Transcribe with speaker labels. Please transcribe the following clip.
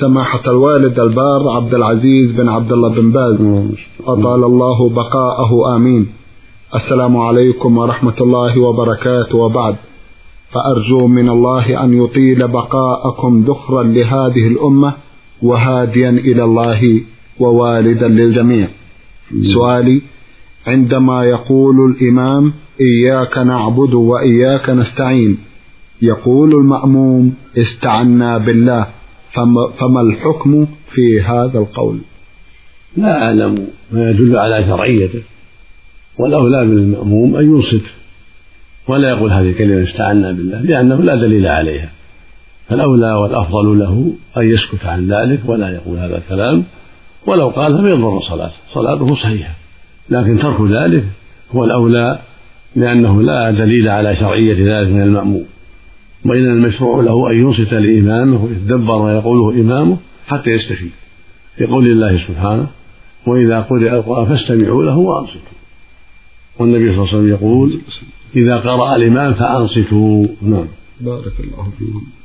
Speaker 1: سماحة الوالد البار عبد العزيز بن عبد الله بن باز أطال الله بقاءه آمين. السلام عليكم ورحمة الله وبركاته. وبعد، فأرجو من الله أن يطيل بقاءكم ذخرا لهذه الأمة وهاديا إلى الله ووالدا للجميع. سؤالي: عندما يقول الإمام إياك نعبد وإياك نستعين، يقول المأموم استعنا بالله، فما الحكم في هذا القول؟
Speaker 2: لا أعلم ما يدل على شرعيته، والأولى بالمأموم أن ينصت ولا يقول هذه الكلمة استعنا بالله، لأنه لا دليل عليها، فالأولى والأفضل له أن يسكت عن ذلك ولا يقول هذا الكلام، ولو قال فلا يضر صلاته صحيحة، لكن ترك ذلك هو الأولى، لأنه لا دليل على شرعية ذلك من المأموم. وإن المشروع له أن ينصت لإمامه ويتدبر ما يقوله إمامه حتى يستفيد، يقول الله سبحانه: وإذا قرئ القرآن فاستمعوا له وأنصتوا. والنبي صلى الله عليه وسلم يقول: إذا قرأ الإمام فأنصتوا. نعم.
Speaker 1: بارك الله فيكم.